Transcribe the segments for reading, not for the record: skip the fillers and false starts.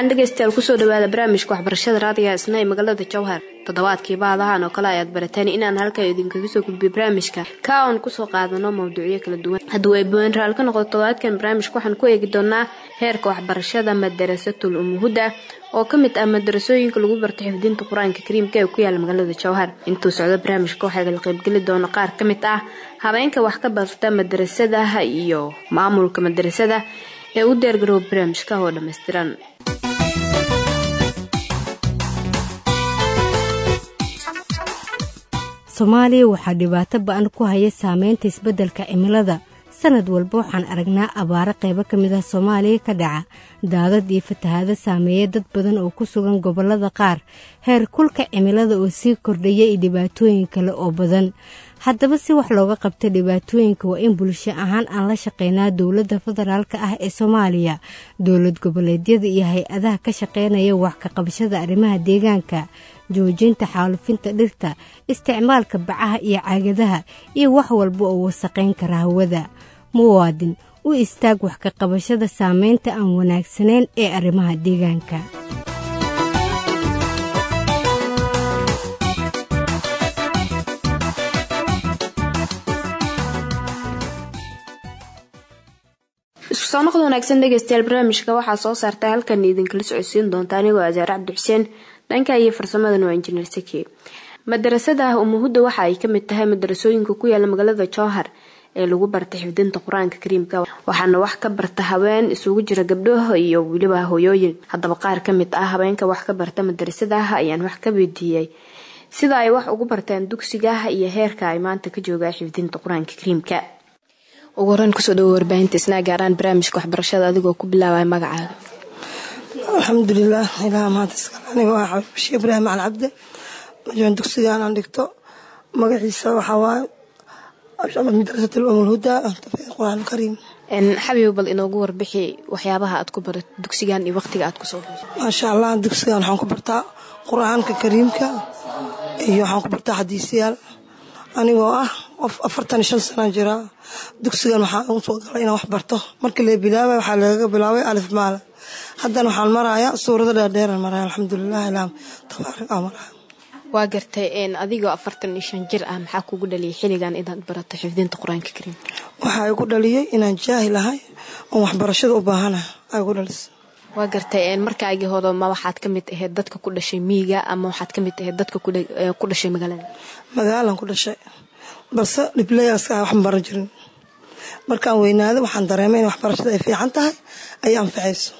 dhageystayaal ku soo dhawaada barnaamijka waxbarashada raadiga isna ee magaalada Jowhar toddobaadkii baadahan oo kale ayaad barateen inaan halka idinkaga soo gudbiyo barnaamijka ka aan ku soo qaadano mowduucyo kala duwan haddii ay booyin raal ka noqdo toddobaadkan barnaamijka waxaan ku eegi doonaa heerka waxbarashada madrasatul Huda oo kamid ah madrasooyinka lagu barto xifdinta Quraanka Kariimka ee ku yaal magaalada Jowhar intuu socdo barnaamijka waxaa la qayb gali doona qaar kamid ah habeenka wax ka barta madrasada iyo maamulka madrasada ee u diyaargaroow barnaamijka oo dhameystiran Soomaaliya waxaa dhibaato ba'an ku haya saameynta isbeddelka cimilada sanad walba waxaan aragnaa abaaro qaybo ka mid ah Soomaaliya ka dhaca daadad iyo fatahaado saameeya dad badan oo ku sugan gobollada qaar heer kulka cimilada oo sii kordhaya iyo dhibaatooyin kale oo badan haddaba si wax looga qabto dhibaatooyinka waa in bulsho ahaan aan la shaqeynaa dowladda federaalka ah ee Soomaaliya dowlad goboleedyada iyo hay-adaha ka shaqeynaya wax ka qabashada arrimaha deegaanka joojinta xaalufinta dhirta isticmaalka bacaha iyo caagadaha iyo wax walba oo wasaqeyn kara hawada muwaadin u istaag wax ka qabashada saameynta aan wanaagsaneyn ee arrimaha deegaanka soo noqdo wanaagsan dhageystayaal barnaamijka waxaa soo saartay halkan idinkala socodsiin doonta anigoo Azaar Cabdi Xuseen dhanka iyo farsamada waa injineer Saki madrasada Huda waxa ay kamid tahay madrasooyinka ku yaal magaalada Jowhar ee lagu barto xifdinta Quraanka Kariimka waxaana wax ka barta haween isugu jira gabdho iyo waliba hooyooyin haddaba qaar kamid ah haweenka wax ka barta madrasada ayaan wax ka weydiiyay sida ay wax ugu bartaan dugsiga iyo heerka ay maanta ka joogaan xifdinta Quraanka Kariimka ugu horan ku soo dhaw warbaahinta isna gaaraan barnaamijka waxbarashada adigoo ku bilaabay magacaaga alxamdulillaah ilaaha maanta aniga waa Sheekh Ibraahim Cabdi waxaan dugsiga aan dhigto magaciisa waxa waaye madrasatul Huda tafsiir Quraan Kariim xabiib bal inoogu warbixi waxyaabaha aad ku barato dugsigan iyo waqtiga aad ku soo baxday ma sha Allah dugsigan waxaan ku bartaa Quraanka Kariimka iyo waxaan ku bartaa xadiisyaal anigoo ah 45 sano jira dugsigan waxaan u soo galay inaan wax barto markii la bilaabay waxa laga bilaabay alif maal haddana waxaan marayaa suurada dheer marayaa alxamdulillaah ilaah tabaaraka amara waa gartay adigoo 45 jir ah maxaa kugu dhaliyay xiligan inaad barato xifdinta Quraanka Kariimka waxa ay ku dhaliyay inaan jaahil ahay oo waxbarashada u baahanahay ay ku dhalisay waa gartay markaagii hore ma waxaad kamid ahayd dadka ku dhashay miyiga ama waxaad kamid ahayd dadka ku dhashay magaalada ku dhashay balse diblayska wax baran jirin markaan weynaaday waxaan dareemay in waxbarashada ay fiican tahay ay anfacayso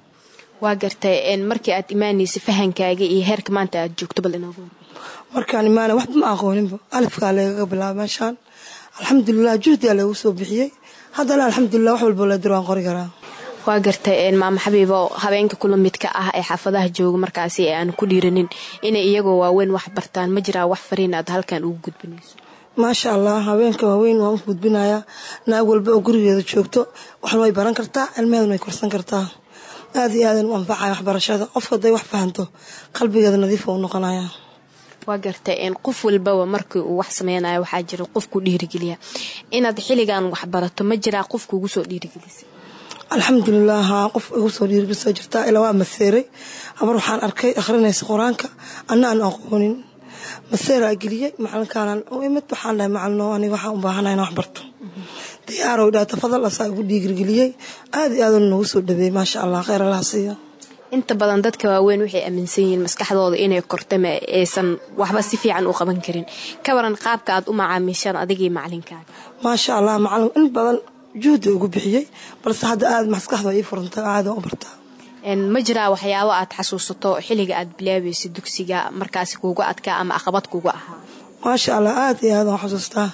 waa gartay markii aad imaanaysa fahankaaga iyo heerka maanta aad joogto bal inoogu markaan imaanay wax ma aqooninba alifka laga bilaabay meeshaan alxamdulillaah juhdi lagu soo bixiyay haddana alxamdulillaah wax walba la diraan qori karaa waa gartay maama xabiibo habeenka kula midka ah ee xaafadaha jooga markaasi aan ku dhiiranin inay iyagoo waaweyn wax bartaan ma jiraa wax fariin aad halkan ugu gudbinayso ma sha Allah habeenka waaweyn waan u gudbinayaa naag walba oo gurigeeda joogto waxna way baran kartaa cilmigeedana way korsan kartaa aad iyo aad u anfacay waxbarashada qofka day wax fahanto qalbigeeda nadiif u noqonaya waa gartay qof walba markii uu wax sameeyanayo waxa jira qof ku dhiirigeliya inaad xiligan wax barato ma jiraa qof kugu soo dhiirigelisay alxamdulillaah qof ugu soo dhiirigelisay jirta ilaa waa maseeray amar waxaan arkay akhrinaysa quraanka aan aqoonin maseera geliyay macalinkaan oo imid waxaan dhahay macalino aniga waxaan u baahanahay inaan wax barto diyaar oo dhaata fadal asaa ugu dhiirigeliyay aad iyo aad noogu soo dhaweey ma sha Allah khayr Allah siiyo inta badan dadka waaweyn waxay aaminsan yihiin maskaxdooda inay kortama aysan waxba si fiican u qaban karin ka waran qaabka aad u macaamiishaan adigii macalinkaaga ma sha Allah macalin in badan juhdi ugu bixiyay balse hadda aad maskaxda ay furantay aad u bartaa ma jiraa waxyaabo aad xasuusato xiliga aad bilaabaysay dugsiga markaasi kuugu adkaa ama aqabad kuugu ahaa ma sha Allah aad iyo aad xasuustaa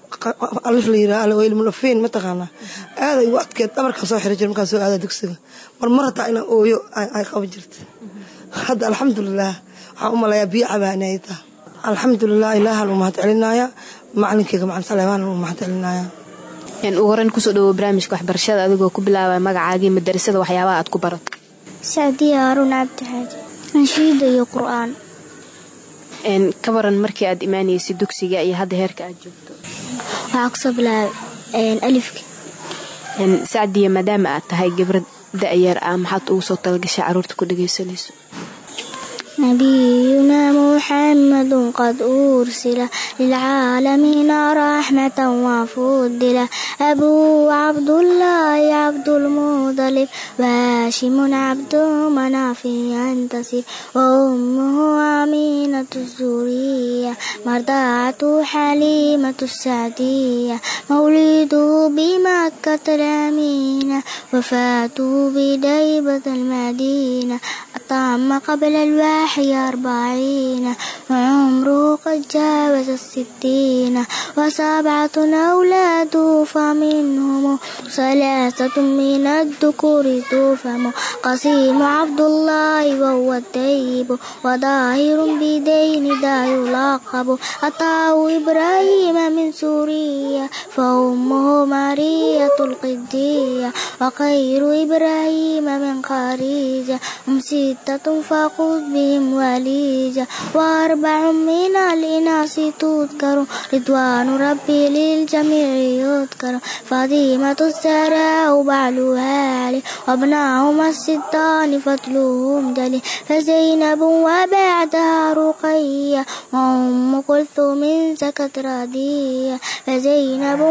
alif liira alwayl mulafin ma taqaana aad ay waqtigeed markaa soo xiray markaa soo aada dugsiga marta ina ooyo ay qab jirtay hadda alxamdulillaah waxa u malaya biyo cabaanayta alxamdulillaah ilaaha u mahad celinaya macalinkeyga macalin Salmaan u mahad celinaya ugu horan ku soo dhawo barnaamijka waxbarashada adigoo ku bilaabay magacaaga madrasada waxyaabaha aad ku barato Saadiya Harun Cabdi Xaaji anshiida iyo Quraan ka waran markii aad imaanaysay dugsiga iyo hadda heerka aad joogto waxa ku soo bilaabay alifka Saadiya maadaama aad tahay gabar da'yar ah maxaad ugu soo talagashay caruurta ku dhageysanayso نبينا محمد قد أرسل للعالمين رحمة وفضل أبو عبد الله عبد المطلب وهاشم عبد مناف ينتسب وأمه آمينة الزورية مرضعته حليمة السعدية مولده بمكة الأمينة وفاته بديبة المدينة أتم قبل الوحي 40 وعمره قد جاوز 60 و7 أولاده فمنهم 3 من الذكور تفهم قسيم عبد الله وهو الطيب وظاهر بدين دا يلقب أتاه إبراهيم من سوريا فأمه مارية القدية وخير إبراهيم من خارجة هم 6 فخذ بهم وليجة و4 من الإناث تذكر رضوان ربي للجميع يذكر فاطمة الزهراء بعلها علي وابناهما الستان فتلهم دلي فزينب وبعدها رقية وأم كلثوم سكت ردية فزينب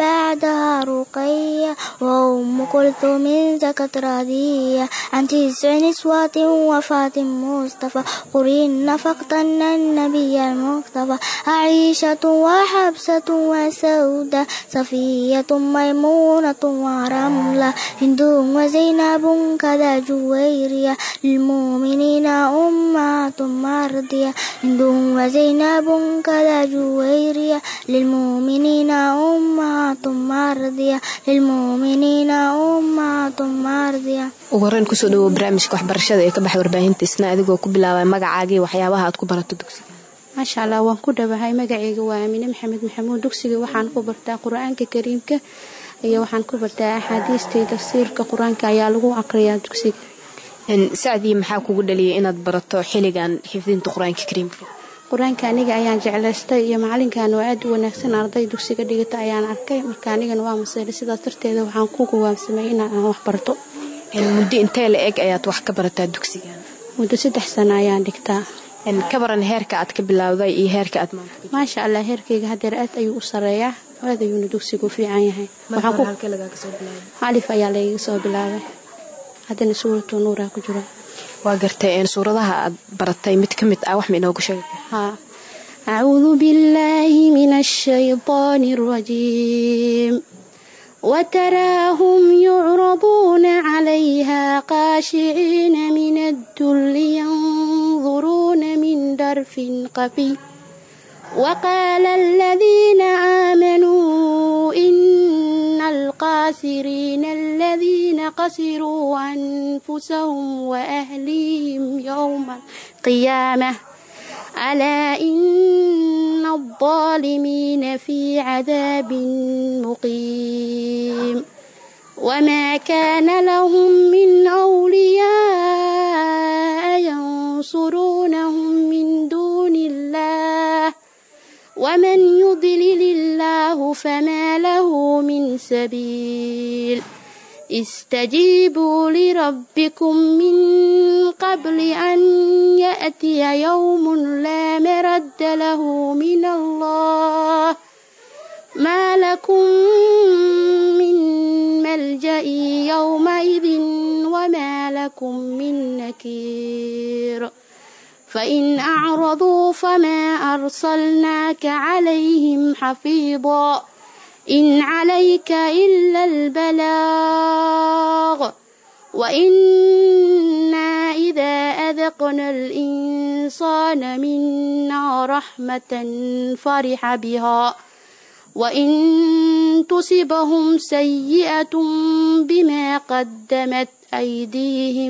وبعدها رقية وأم كلثوم سكت ردية عن 9 نسوة وفاة مصطفى قرين فاقتن النبي المصطفى عائشة وحبسة وسودة صفية ميمونة ورملة هند وزينب كذا جويرية للمؤمنين أمهات مرضية هند وزينب كذا جويرية للمؤمنين أمهات مرضية للمؤمنين أمهات مرضية. وورن kusoo dhawo barnaamijka waxbarashada ee ka baxay warbaahinta isna adigoo ku bilaabay magacaaga iyo waxyaabaha aad ku barato dugsiga. ما شاء الله waan ku dhawahay magacayga waa Aamina Maxamed Maxamuud dugsiga waxaan ku bartaa Quraanka Kariimka iyo waxaan ku bartaa axaadiista tafsiirka Quraanka ayaa lagu aqriyaa dugsiga. Saacadii maxaa kugu dhaliyay inaad barato xiligan xifdinta Quraanka Kariimka? Quraanka aniga ayaan jeclaystay iyo macalinkan oo aad u wanaagsan arday dugsiga dhigata ayaan arkay marka anigana waa mas'uul sidaas darteed waxaan ku go'aansamay inaan wax barto. muddo intee la eg ayaad wax ka barataa dugsiga? muddo 3 sano ayaan dhigtaa. ka baran heerka aad ka bilowday iyo heerka aad maanta. ما شاء الله heerkayga hadeer aad ayuu u sareeyaa aad ayuu dugsigu fiican yahay. waxaan ku halka laga soo bilaabay alif ayaa laga soo bilaabay hadana suuratu nuur ku jira. waa gartay in suuradaha aad baratay mid kamid ah wax ma inoogu sheegay? أعوذ بالله من الشيطان الرجيم وتراهم يعرضون عليها خاشعين من الذل ينظرون من درف خفي وقال الذين آمنوا إن الخاسرين الذين خسروا أنفسهم وأهليهم يوم القيامة ألا إن الظالمين في عذاب مقيم وما كان لهم من أولياء ينصرونهم من دون الله ومن يضلل الله فما له من سبيل استجيبوا لربكم من قبل أن يأتي يوم لا مرد له من الله ما لكم من ملجأ يومئذ وما لكم من نكير فإن أعرضوا فما أرسلناك عليهم حفيظا إن عليك إلا البلاغ وإنا إذا أذقنا الإنسان منا رحمة فرح بها وإن تصبهم سيئة بما قدمت أيديهم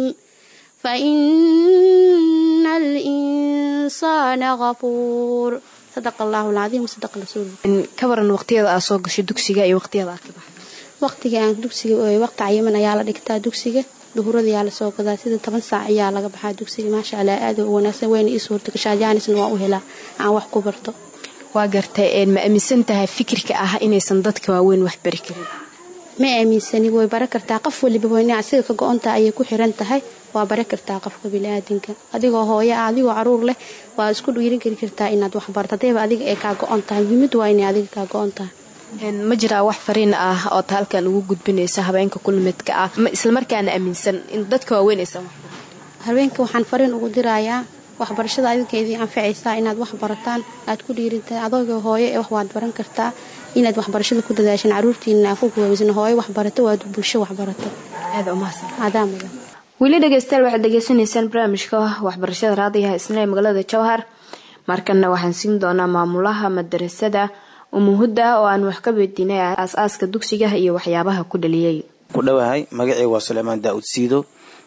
فإن الإنسان غفور. صدق الله العظيم وصدق رسوله. كبرن وقتيدا aad soo gashay dugsiga iyo waqtiyada aad ka baxday? waqtiga aan dugsiga oo waqti cayiman ayaa la dhigtaa dugsiga duhurada ayaa la soo gadaa sida 10 saac ayaa laga baxaa dugsiga ma sha Allah aad u wanaagsan weyn ii suurta gashaa jaanisna waa u helaa aan wax ku barto. waa gartay ma aaminsan tahay fikirka ah inaysan dadka waaweyn wax bari karin? ma aaminsani way bara kartaa qof waliba wayna asiga ka go'onta ay ku xiran tahay waa bara kartaa qofka bini'aadinka adigoo hooyo adigoo caruur leh waa isku dhiirin kartaa inaad wax barato hadaba adiga ee ka go'on tahay yimid waa in adiga ka go'on tahay ma jira wax fariin ah oo halkan ugu gudbinaysa habeenka kulmeedka ah isla markaana aaminsan in dadka waaweyn aysan habeenka waxaan fariin ugu dirayaa waxbarashada idinkeedii anfacaysa inaad wax barataan aad ku dhiirintaa adoo hooyo ee wax waad baran kartaa inaad waxbarashada ku dadaashaan caruurtiina ku go'aysan hooyo wax barato waa bulsho wax barato aad u mahadsan aadaamada wili dhageystayaal waxaad dhageysanaysaan barnaamijka waxbarashada raadiyaha isna ee magaalada Jowhar markana waxaan siin doonaa maamulaha madrasada umuhuda oo aan wax ka weydiinay aasaaska dugsiga iyo waxyaabaha ku dhaliyay ku dhawahay magacaygu waa Suleymaan Daawud Siido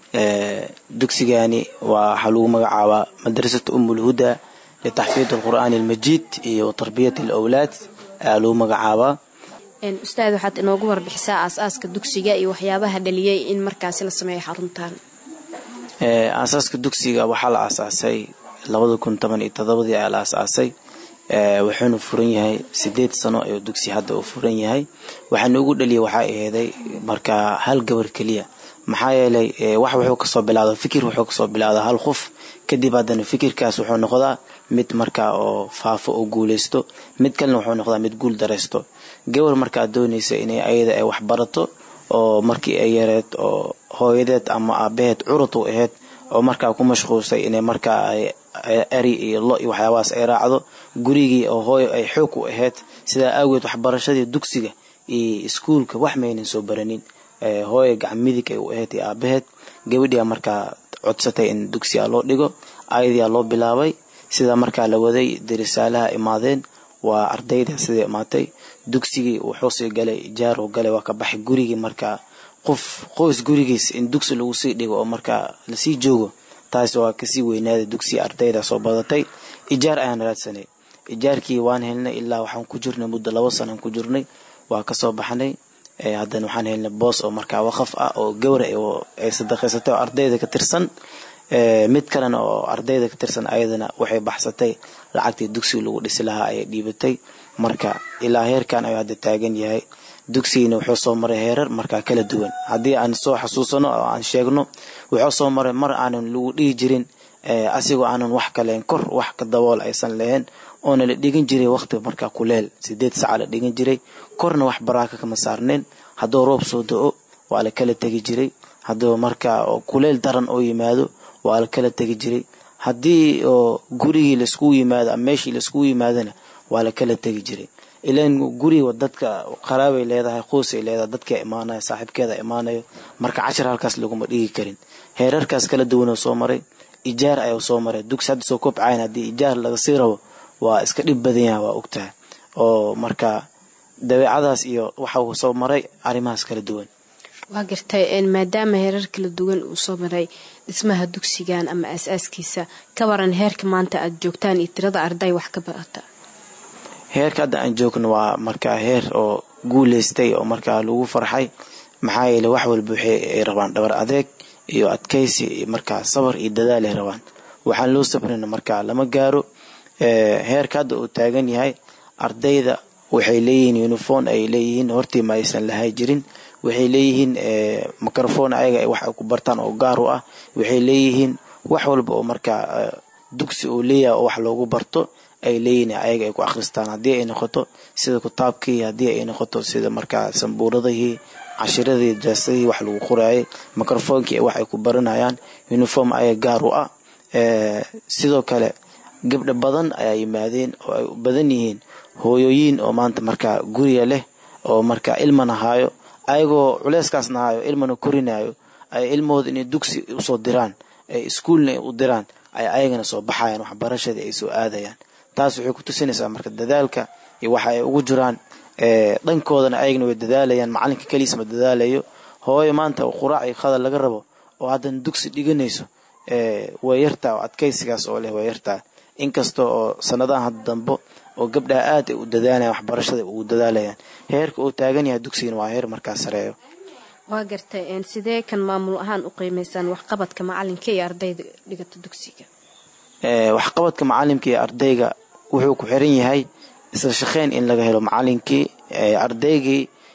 dugsigani waa xalugu magacaaba madrasada umuhuda لتحفيظ القرآن المجيد وتربية الأولاد لو magacaaba ustaad waxaad inoogu warbixisaa aasaaska dugsiga iyo waxyaabaha dhaliyay in markaas la sameeyo xaruntan aasaaska dugsiga waxaa la aasaasay 2017 ayaa la aasaasay wuxuuna furan yahay 8 sano ayuu dugsi hadda uu furan yahay waxaan ugu dhaliyay waxa aheeday marka hal gabar kaliya maxaa yeelay wax wuxuu ka soo bilaado fikir wuxuu ka soo bilaado hal qof kadib haddana fikirkaas wuxuu noqdaa mid marka oo faafo oo guuleysto mid kalena wuxuu noqdaa mid guul dareysto gabar marka doonaysa inay ayada ay wax barato oo markii ay yareed oo hooyadeed ama aabaheed curud u ahayd oo marka ku mashquulsay inay marka ari iyo lo iyo waxyaabaas ay raacdo gurigii oo hooyo ay xoog u ahayd sida awgeed waxbarashadii dugsiga iyo iskuulka wax meeynan soo baranin hooyo gacmidig ay u ahayd iyo aabaheed gabadhiya marka codsatay in dugsiga loo dhigo ayadiya loo bilaabay sida marka la waday dirisaalaha imaadeen waa ardayda sida imaatay dugsigii wuxuu sii galay ijaar oo galay waa ka baxay gurigii marka qoys gurigiis in dugsi lagu sii dhigo oo marka la sii joogo taas waa ka sii weynaaday dugsi ardayda soo badatay ijaar ayaan raadsanay ijaarkii waan helnay ilaa waxaan ku jirnay muddo 2 sano ku jirnay waa ka soo baxnay haddana waxaan helnay boos oo marka waqaf ah oo gawar ay sadaqaysatay ardayda ka tirsan mid kalena oo ardayda ka tirsan ayadana waxay baxsatay lacagtii dugsiga lagu dhisi lahaa ay dhiibatay marka ilaa heerkan ay hadda taagan yahay dugsiina wuxuu soo maray heerar marka kala duwan hadii aan soo xasuusano oo aan sheegno wuxuu soo maray mar aanan lagu dhigi jirin asigoo aanan wax kale kor wax ka dabool aysan lahayn oo la dhigin jiray waqti marka kuleel 8 saac la dhigin jiray korna wax baraaka kama saarneen hadoo roob soo da'o waa la kala tagi jiray hadoo marka kuleel daran oo yimaado waa la kala tagi jiray hadii oo gurigii la isku yimaado ama meeshii la isku yimaadana waa la kala tagi jiray ilaan guriga dadka qaraabay leedahay qoys ay leedahay dadka imaanaya saaxiibkeeda imaanayo marka cashar halkaas lagu ma dhigi karin heerarkaas kala duwan oo soo maray ijaar ayuu soo maray dugsi hadda soo kobcayna hadii ijaar laga sii rabo waa iska dhib badan yahay waa ogtahay oo marka dabeecadaas iyo waxa uu soo maray arimahaas kala duwan waa gartay in maadaama heerar kala duwan uu soo maray dhismaha dugsigan ama asaaskiisa ka waran heerka maanta aad joogtaan iyo tirada arday wax ka barata heerka hadda aan joogno waa marka heer oo guuleystay oo marka lagu farxay maxaa yeelay wax walba waxay rabaan dhabar adeeg iyo adkaysi marka sabar iyo dadaal ay rabaan waxaan loo sabrina marka lama gaaro heerka hadda uu taagan yahay ardayda waxay leeyihiin uniform ay leeyihiin hortii ma aysan lahayn jirin waxay leeyihiin microphone ayaga wax ku bartaan oo gaar u ah waxay leeyihiin wax walba oo marka dugsi oo leeyahay oo wax loogu barto ay leeyihiin ayaga ay ku akhristaan hadii ay noqoto sida kitaabkii hadii ay noqoto sida marka sambuuradii cashiradii jaasadii wax lagu qoraayay microphone-kii wax ay ku baranayaan uniform ay gaar u ah sidoo kale gabdho badan ayaa yimaadeen oo ay badan yihiin hooyooyin oo maanta marka guriga leh oo marka ilmana haayo ayagoo culeyskaasna haayo ilmana korinayo ay ilmooda inay dugsi u soo diraan ay iskuulna u diraan ay ayagana soo baxayaan waxbarashadii ay soo aadayaan taas waxay ku tusinaysaa marka dadaalka iyo waxa ay ugu jiraan dhankoodana ayagana way dadaalayaan macalinka kaliis ma dadaalayo hooyo maanta quraac iyo khadal laga rabo oo hadan dugsi dhiganayso way yartaa oo adkaysigaas oo leh way yartaa inkastoo oo sanadaha hadda dambe oo gabdhaha aad u dadaalayaan waxbarashada ugu dadaalayaan heerka uu taagan yahay dugsiga waa heer markaa sareeyo waa gartay sidee kan maamul ahaan u qiimeeysan wax qabadka macalinka iyo ardayda dhigata dugsiga wax qabadka macalinka iyo ardayga wuxuu ku xiran yahay isla shaqeyn in laga helo macalinkii ardaygii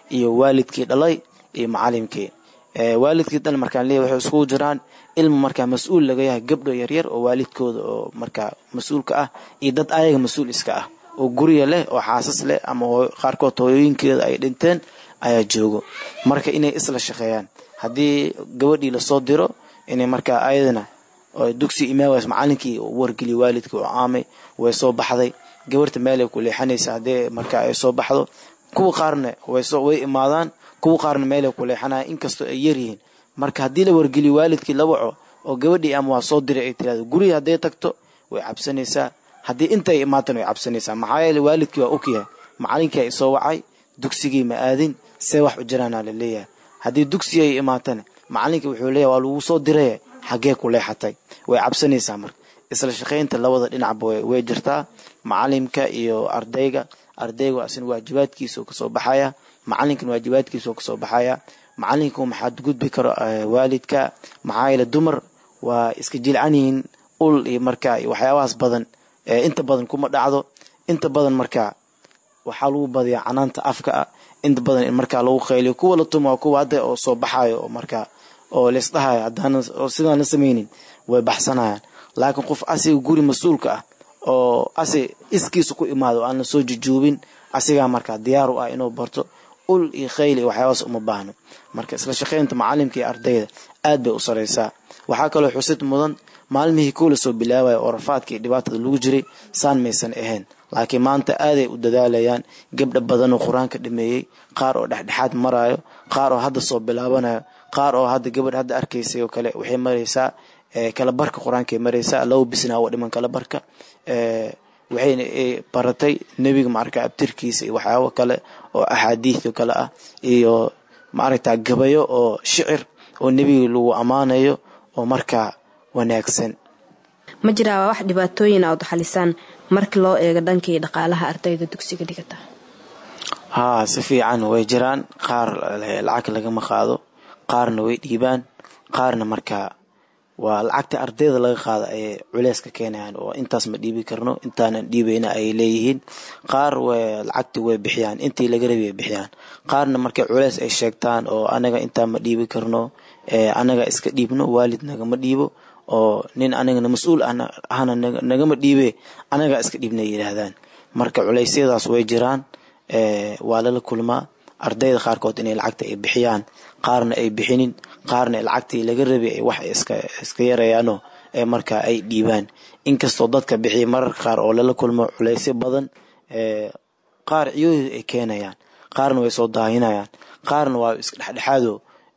iyo waalidkii dhalay iyo macallinkii. Waalidkii dhan markaan leeyahay waxay isku jiraan ilmo markaa mas'uul laga yahay gabdho yaryar oo waalidkooda oo markaa mas'uulka ah iyo dad ayaga mas'uul iska ah oo guriga leh oo xaasas leh ama qaarkood hooyooyinkeeda ay dhinteen ayaa joogo. Marka inay isla shaqeeyaan haddii gabadhii la soo diro inay markaa ayadana oo dugsi imaawaas macallinkii wargeli waalidkii oo aamay way soo baxday gabarta meel ay ku leexanaysa hadee markaa ay soo baxdo kuwa qaarna way imaadaan kuwa qaarna meel ay ku leexanayaan inkastoo ay yar yihiin. marka haddii la wargeli waalidkii la waco oo gabadhii ama waa soo diray ay tiraahdo guriga hadday tagto way cabsanaysaa haddii intay imaatan way cabsanaysaa maxaa yeelay waalidkii waa ogyahay macallinkii ay soo wacay dugsigii ma aadin see wax u jiraana la leeyahay. haddii dugsi ay imaatana macallinkii wuxuu leeyahay waa lagu soo diray xagee ku leexatay way cabsanaysaa. marka isla shaqaynta labada dhinacba way jirtaa macallinka iyo ardayga asina waajibaadkiisa ka soo baxaya macallinkan waajibaadkiisa ka soo baxaya. macallinka maxaa gudbi karo waalidka maxaa yeelay dumar waa iska jilcaniin ul iyo marka waxyaabahaas badan inta badan kuma dhacdo inta badan marka waxa lagu badiyaa canaanta afka inta badan in marka lagu qayliyo kuwa la tumo kuwa hadda oo soo baxayo oo marka oo leesdahay hadana oo sidaan la sameeynin way baxsanayaan. laakiin qof asiga guri mas'uulka ah oo iskiisu ku imaado aan la soo jujuubin asiga marka diyaar u ah inuu barto ul iyo khayl iyo waxyaabahaas uma baahno. marka isla shaqaynta macallinka iyo ardayda aad bay u sareysaa. waxaa kaloo xusid mudan maalmihii kula soo bilaabay oo rafaadka iyo dhibaatada lagu jiray saan maysan ahayn laakiin maanta aad ay u dadaalayaan gabdho badan oo quraanka dhameeyay qaar oo dhexdhexaad marayo qaar oo hadda soo bilaabanayo qaar oo hadda gabadh hadda arkaysay oo kale waxay maraysaa kala barka quraanka maraysaa loo bisnaa oo dhiman kala barka waxayna baratay nabiga marka abtirkiisa iyo waxyaabo kale oo axaadiis kale ah iyo maaragta gabayo oo shicir oo nabiga lagu amaanayo oo marka wanaagsan. ma jiraa wax dhibaatooyin aad xalisaan markii loo eego dhankii dhaqaalaha ardayda dugsiga dhigata? si fiican way jiraan qaar lacag laga qaado qaarna way dhiibaan qaarna marka waa lacagta ardayda laga qaado ay culeys ka keenayaan oo intaas ma dhiibi karno intaana dhiibayna ay leeyihiin. qaar way lacagta way bixiyaan intii laga rabay bixiyaan qaarna marka culeys ay sheegtaan oo anaga inta ma dhiibi karno anaga iska dhiibno waalidnaga ma dhiibo oo nin anagana mas'uul ahna naga ma dhiibe anaga iska dhiibnay yiraahdaan. marka culeysyadaas way jiraan waa la kulmaa ardayda qaarkood inay lacagta ay bixiyaan qaarna ay bixinin qaarna lacagtii laga rabay ay wax iska yareeyaan marka ay dhiibaan. inkastoo dadka bixiya mararka qaar oo la kulmo culeysyo badan qaar iyuu ay keenayaan qaarna way soo daahinayaan qaarna waa iska dhexdhexaado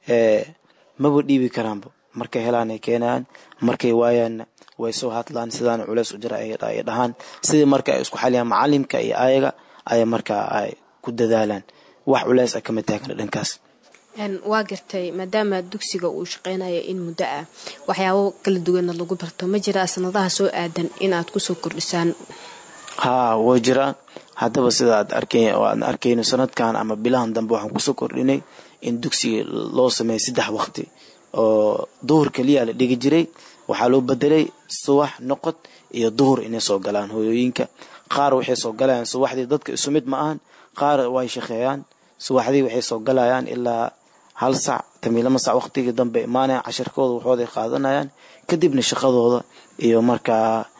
maba dhiibi karaanba markay helaan ay keenayaan markay waayaan way soo hadlaan sidaan culeys u jira ay dhahaan sidii marka ay isku xaliyaan macallinka iyo ayaga ay marka ay ku dadaalaan wax culeys kama taagna dhankaas. waa gartay maadaama dugsiga uu shaqeynayo in muddo ah waxyaabo kala duwan lagu barto ma jira sanadaha soo aadan in aad ku soo kordhisaan? way jiraan haddaba sida aad arkayno sanadkan ama bilahan dambe waxaan ku soo kordhinay in dugsiga loo sameeyo 3 waqti oo duhur kaliya la dhigi jiray waxaa loo bedelay subax noqod iyo duhur inay soo galaan hooyooyinka. qaar waxay soo galayaan subaxdii dadka isu mid ma ahan qaar way shaqeeyaan subaxdii waxay soo galayaan ilaa 1 saac tamilama saac waqtiga dambe imaanayaan casharkooda waxooda qaadanayaan kadibna shaqadooda iyo marka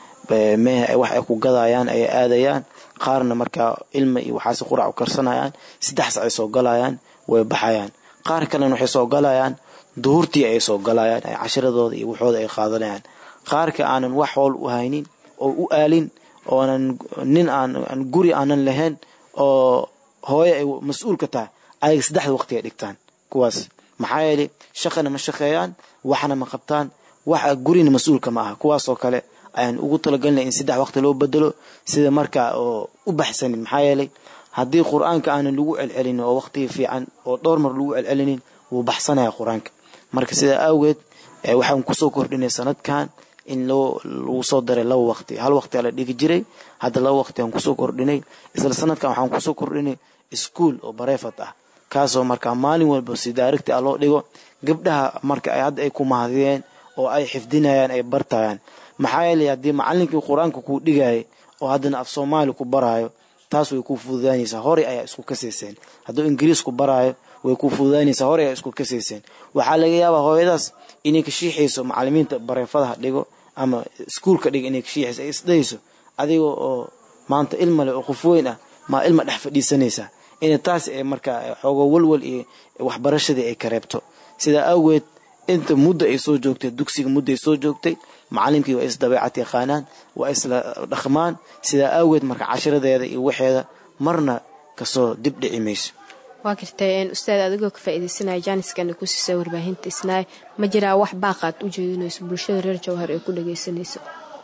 wax ay ku gadayaan ay aadayaan qaarna marka ilmo iyo waxaas quraac u karsanayaan 3 saac ay soo galayaan way baxayaan qaar kalena waxay soo galayaan duhurtii ay soo galayaan ay casharadooda iyo waxooda ay qaadanayaan. qaarka aanan wax hool u haynin oo u aalin oo nin aan guri aanan lahayn oo hooyo ay mas'uul ka tahay ay 3 waqti ay dhigtaan kuwaas maxaa yeelay shaqana ma shaqeeyaan waxna ma qabtaan waxa gurina mas'uulka ma aha kuwaas oo kale ayaan ugu talagalnay in 3 waqti loo bedelo sida marka oo u baxsanin maxaa yeelay haddii quraanka aanan lagu celcelin oo waqti fiican oo dhowr mar lagu celcelinin wuu baxsanaya quraanka. marka sida awgeed waxaan ku soo kordhinay sanadkan in loo soo daray 2 waqti hal waqti la dhigi jiray hadda 2 waqti aan ku soo kordhinay isla sanadkan waxaan ku soo kordhinay school oo bareefad ah kaasoo marka maalin walba si daaragti loo dhigo gabdhaha marka ay hadda ay ku mahadiyeen oo ay xifdinayaan ay bartayaan maxaa yeelay haddii macallinkii quraanka ku dhigay oo haddana af Soomaali ku barayo taas way ku fududaanaysaa hore ayaa isku kaseyseen hadduu ingiriisku baraayo way ku fududaanaysaa hore ayaa isku kaseyseen waxaa laga yaabaa hooyadaas inay ka shiixayso macallimiinta bareefadaha dhigo ama iskuulka dhigo inay ka shiixayso ay isdhayso adiga oo maanta ilma leh oo qof weyn ah ma ilma dhex fadhiisanaysaa in taas ay markaa xoogo walwal iyo waxbarashadii ay ka reebto sida awgeed inta muddo ay soo joogtay dugsiga muddo ay soo joogtay macallinkii waa isdabeecad yaqaanaan waa isla dhaqmaan sida awgeed marka cashiradeeda iyo waxeeda marna kasoo dib dhici mayso waa kirtay ustaad adigoo ka faa'iideysanaya jaaniskan ku siisay warbaahinta isnaay ma jiraa wax baaqaad u jeedinayso bulshada reer Jowhar ee ku dhageysanayso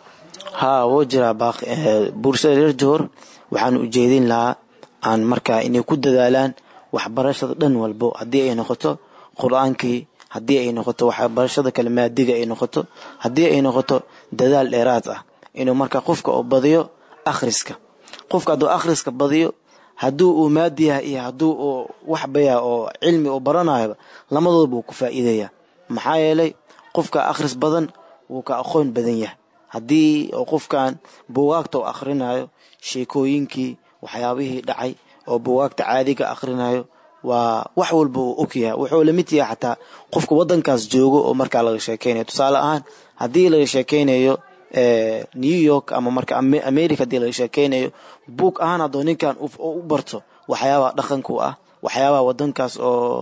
wuu jiraa baaq bulshada reer Jowhar waxaan u jeedin lahaa aan markaa inay ku dadaalaan waxbarashada dhan walbo haddii ay noqoto quraankii haddii ay noqoto waxbarashada kale maadiga ay noqoto haddii ay noqoto dadaal dheeraad ah inuu markaa qofka oo badiyo akhriska qofka hadduu akhriska badiyo hadduu uu maadiyaha iyo hadduu uu wax baya oo cilmi uu baranayo lamadooda ku faa'iideeyaa maxaa yeelay qofka akhris badan wuu ka aqoon badan yahay haddii oo qofkan buugaagta uu akhrinayo sheekooyinkii waxyaabihii dhacay oo buugaagta caadiga akhrinayo waa wax walba uu ogyahay wuxuu la mid yahay xataa qofka wadankaas joogo oo markaa laga sheekeynayo tusaale ahaan haddii laga sheekeynayo New York ama marka America haddii laga sheekeynayo buug ahaan hadduu ninkan u barto waxyaabaha dhaqanku ah waxyaabaha wadankaas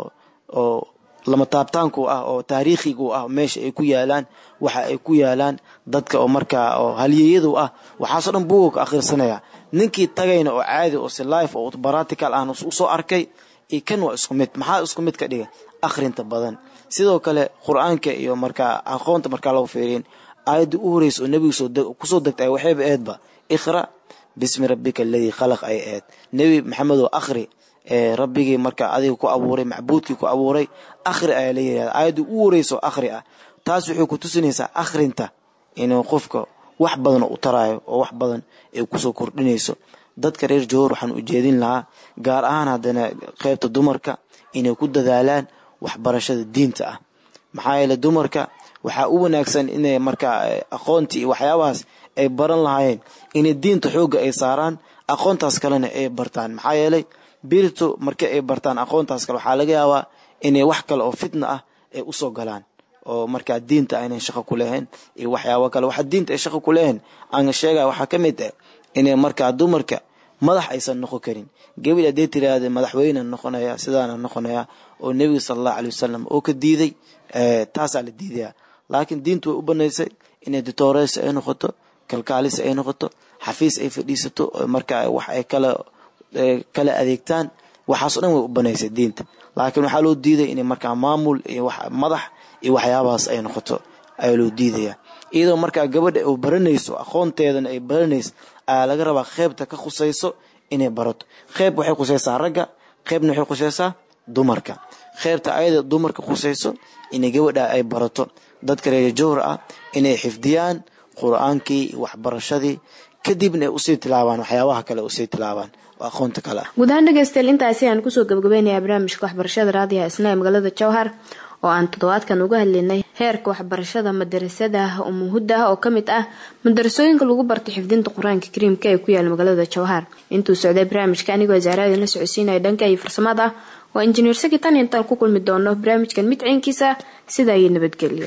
oo lama taabtaanku ah oo taariikhigu ah meesha ay ku yaalaan waxa ay ku yaalaan dadka oo markaa oo halyeeyadu ah waxaasoo dhan buugga akhrisanaya ninkii tagayna oo caadi oo si live oo practical ah u soo arkay kan waa isku mid maxaa isku mid ka dhiga akhrinta badan sidoo kale quraanka iyo markaa aqoonta markaa loo fiirin aayad u horeyso oo nabigu ku soo degtay waxayba eedba iqra bismi rabbika alladhi khalaq ay eed nabi maxamed oo akhri rabbigii markaa adiga ku abuuray macbuudkii ku abuuray akhri ay leeyahay aayad u horeyso akhri ah taas wuxuu ku tusinaysaa akhrinta inuu qofka wax badan u taraayo oo wax badan ay ku soo kordhinayso dadka reer Jowhar waxaan u jeedin lahaa gaar ahaan hadana qaybta dumarka inay ku dadaalaan waxbarashada diinta ah maxaa yeelay dumarka waxa u wanaagsan inay markaa aqoonti iyo waxyaabahaas ay baran lahaayeen inay diinta xooga ay saaraan aqoontaas kalena ay bartaan maxaa yeelay birto marka ay bartaan aqoontaas kale waxa laga yaabaa inay wax kale oo fitna ah ay u soo galaan oo markaa diinta aynay shaqo ku leeyahay iyo waxyaabo kale waxa diinta ay shaqo ku leeyahay aan sheegay waxa kamid ah inay markaa dumarka madax aysan noqon karin gabadha ay tiraahdo madaxweyne noqonaya sidaana noqonaya oo nabi sallallahu alayhi wasallam oo ka diiday taas la diiday laakiin diintu way u banaysay inay doctoress ay noqoto kalkaalis ay noqoto xafiis ay fadhiisato markaa wax ay kala adeegtaan waxaas dhan way u banaysay diinta laakiin waxa loo diiday inay markaa maamul iyo wax madax iyo waxyaabahaas ay noqoto ay loo diidaya iyadoo markaa gabadha ay baranayso aqoonteedana ay baranayso ayaa laga rabaa qaybta ka khusayso inay barato qayb waxay khusaysaa ragga qaybna waxay khusaysaa dumarka qaybta ayada dumarka khusayso inay gabadha ay barato dadka reer Jowhar ah inay xifdiyaan quraankii waxbarashadii kadibna u sii tilaabaan waxyaabaha kale u sii tilaabaan aqoonta kale gudahaan dhageystayaal intaasi aan kusoo gabagabeynayaa barnaamijka waxbarashada raadiyaha isnaa magaalada Jowhar oo aan toddobaadkan uga hadlaynay heerka waxbarashada madrasada umuhuda oo kamid ah madrasooyinka lagu barto xifdinta quraanka kariimka ee ku yaal magaalada Jowhar intuu socday barnaamijka anigoo Zaaraad la socodsiinay dhanka iyo farsamada waa injineer Sakitan intaan ku kulmi doono barnaamijkan mid ciinkiisa sida ay nabadgelyo